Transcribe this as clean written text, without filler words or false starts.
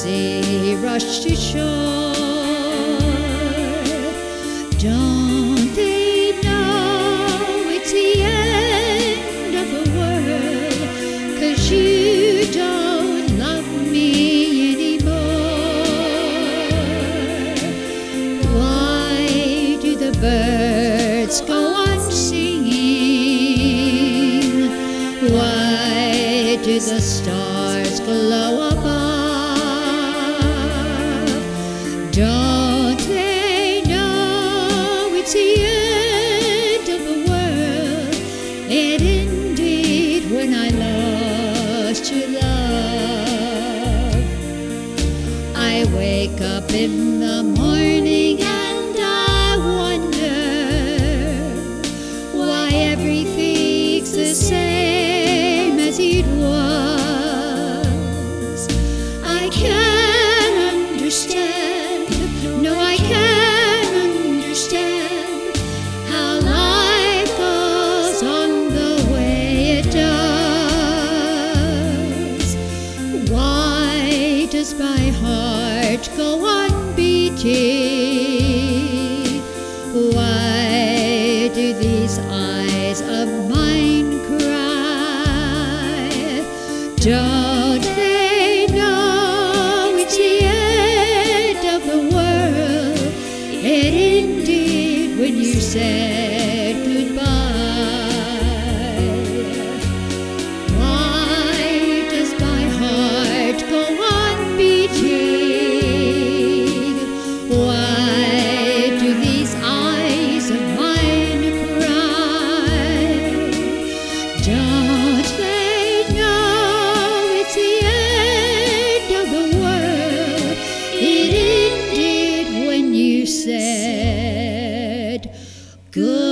sea rush to shore. Don't they know it's the end of the world, 'cause you don't love me anymore? Why do the birds go on singing? Why do the stars glow above? Don't they know it's the end of the world? It ended when I lost your love. I wake up in the morning and I wonder why everything's the same as it was. I can't understand, no, I can't understand how life goes on the way it does. Why does my heart go on beating? Why do these eyes of mine cry? Don't they know it's the end of the world? It ended when you said goodbye. Why does my heart go on beating? Why do these eyes of mine cry? Don't they know it's the end of the world? It ended when you said goodbye.